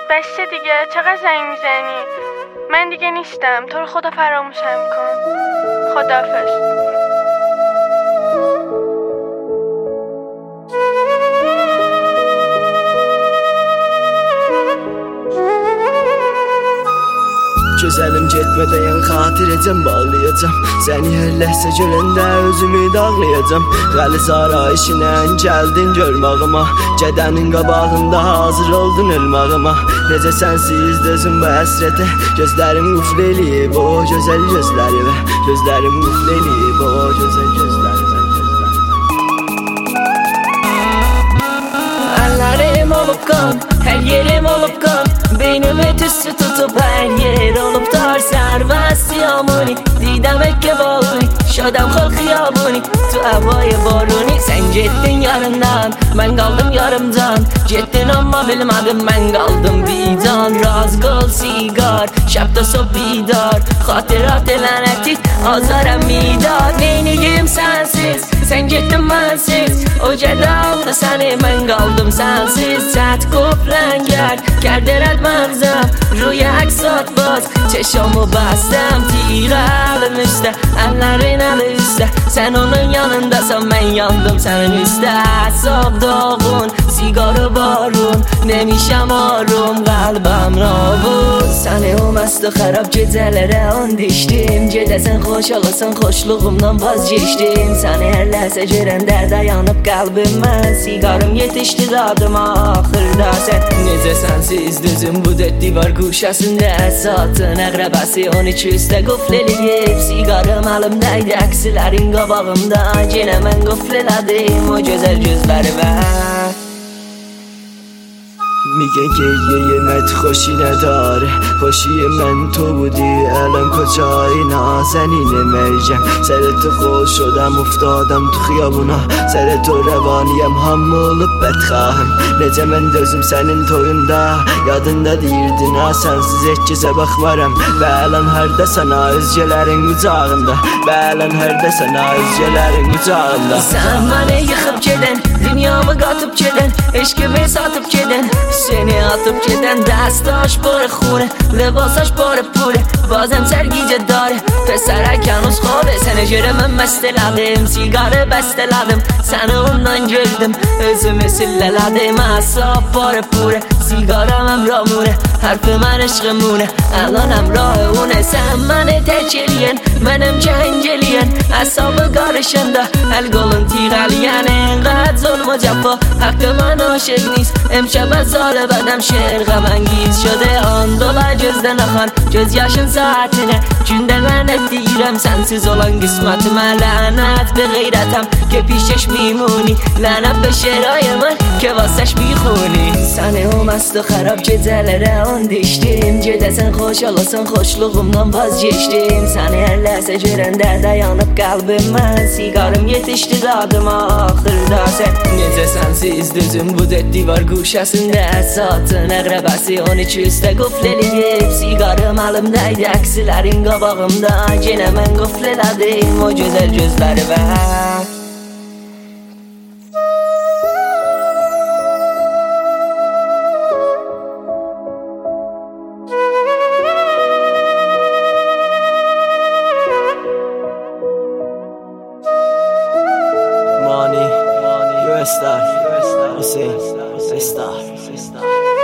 بسته دیگه، چقدر زنگ میزنی؟ من دیگه نیستم، تو رو خدا فراموشم کن. خداحافظ. Gözəlim getmədən xatirəcəm bağlayacam. Səni hər ləhsə görəndə özümü dağlayacam. Qəliz arayışınən gəldin görmağıma. Gədənin qabağında hazır oldun ölmağıma. Necə sənsiz dözüm bu həsrətə. Gözlərim qufl eləyib o gözəl gözlərimə. Gözlərim qufl eləyib o gözəl gözlərimə. Əllərim olub qan, hər yerim olub qan. Beynimi tüssü tutup her yer olup dar سربست سیامونی دیدم که بابونی شدم خل خیابونی تو هوای بارونی sen gittin yarından ben kaldım yarımdan gittin ama bilmedim ben kaldım vidan raz gol sigar şapta so bidar hatırat lanetit azarım midar neyniyim sensiz sen gittin bensiz o cedalda seni ben kaldım sensiz sert kuflenger kerderet منزم روی عکسات باز چشامو بستم تیر alınmıştı ellerin el üstte sen onun yanındasın ben yandım senin üstte Sob doğun sigarı barun nemişem arum qalbim ravun seni o mest و خراب gecelərə and içdim gedəsən xoş olasın xoşluğumdan vazgeçdim seni her ləhsə görəndə dayanıb qəlbim mən sigarım yetişdi dadıma axırda sen necə sənsiz düzüm bu dörd divar guşəsində saatın əqrəbəsi 12 üstə qufl eləyib sigarım əlimdəydi əksilərin qabağımda yenə mən qufl elədim o gözəl gözlərimə میگن که یه خوشی نداره خوشی من تو بودی الان کجایی نازنین مرجم سر تو خوش شدم افتادم تو خیابونا سر تو روانیم هم olup bedxahım necə mən dözüm sənin toyunda yadında deyirdin ha sənsiz heç kəsə baxmaram bələn hərdə sana özgələrin qucağında bələn hərdə sana özgələrin qucağında sən məni yıxıb gedən dünyamı qatıb gedən eşqimi satıb gedən seni atıp giden دستاش پر خونه لباساش پر پوله بازم سرگیجه داره پسرک هنوز خوابه سنه جره من مستلدم سیگاره بستلدم سنه ondan gördüm özümü sillələdim asab پر پوله سیگارم امرامونه حرفم عشقمونه الان امراه اونه sen məni tək eləyən mənim cəng eləyən əsabı qarışında əl qolun tiğəliyən enqəd zulm و cəfa haqqı mən aşıq نیست امشب از سال بدم شعر غم انگیز شده آن dolar gözden akan göz yaşın saatine günde lanet deyirəm sensiz olan qismətimə lanet به غیرتم که پیشش میمونی لعنت به شعرهای من که واسش میخونی səni o mest و خراب gecelərə and içdim gedəsən xoş olasın xoşluğumdan vazgeçdim səni hər ləhsə görəndə dayanıb qəlbim mən sigarım yetişdi dadıma axırda sen necə sənsiz düzüm bu dörd divar guşəsində saatın əqrəbəsi 12 üstə qufl eləyib sigarım əlimdəydi əksilərin qabağımda yenə mən qufl elədim o gözəl gözlərimə Money, you a star, Hussein, a star.